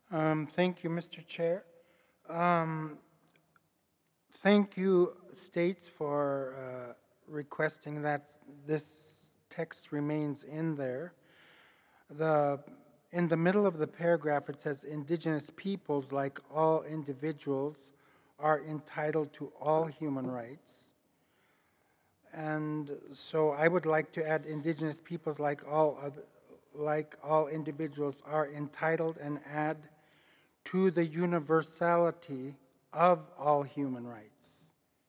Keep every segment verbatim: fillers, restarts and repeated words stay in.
Um, thank you, Mister Chair. Um, Thank you, states, for uh, requesting that this text remains in there. The in the middle of the paragraph, it says indigenous peoples, like all individuals, are entitled to all human rights. And so I would like to add indigenous peoples, like all other, like all individuals, are entitled, and add to the universality of all human rights.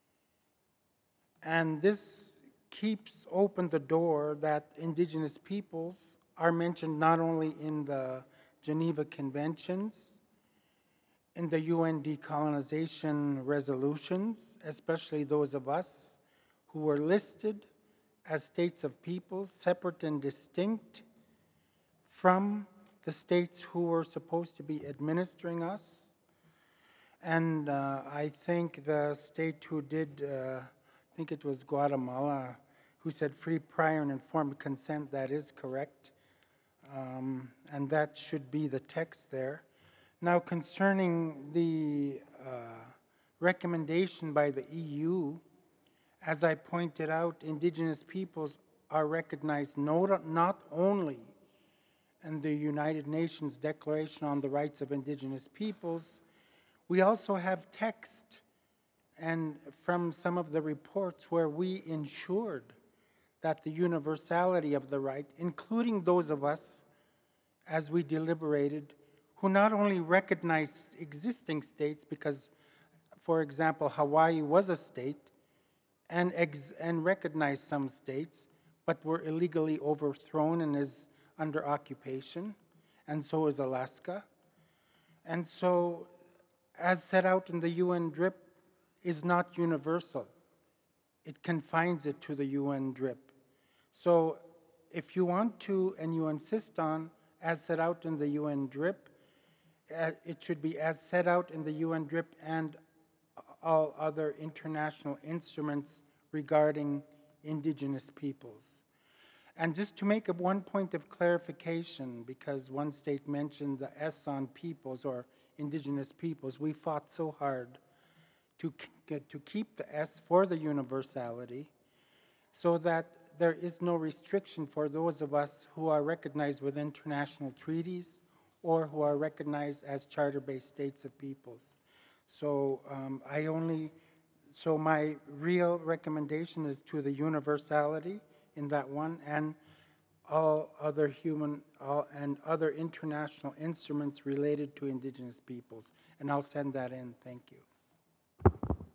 And this keeps open the door that indigenous peoples are mentioned not only in the Geneva Conventions, in the U N decolonization resolutions, especially those of us who were listed as states of peoples, separate and distinct from the states who were supposed to be administering us. And uh, I think the state who did, uh, I think it was Guatemala, who said free, prior, and informed consent, that is correct. Um, and that should be the text there. Now, concerning the uh, recommendation by the E U, as I pointed out, indigenous peoples are recognized not, not only in the United Nations Declaration on the Rights of Indigenous Peoples, we also have text and from some of the reports where we ensured that the universality of the right, including those of us as we deliberated, who not only recognized existing states, because, for example, Hawaii was a state and, ex and recognized some states, but were illegally overthrown and is under occupation, and so is Alaska. And so, as set out in the U N D R I P, is not universal. It confines it to the U N D R I P. So if you want to, and you insist on, as set out in the U N D R I P, uh, it should be as set out in the U N D R I P and all other international instruments regarding indigenous peoples. And just to make a one point of clarification, because one state mentioned the S on peoples or indigenous peoples, we fought so hard to, to keep the S for the universality so that there is no restriction for those of us who are recognized with international treaties or who are recognized as charter-based states of peoples. So um, I only, so my real recommendation is to the universality in that one and all other human all, and other international instruments related to indigenous peoples. And I'll send that in. Thank you.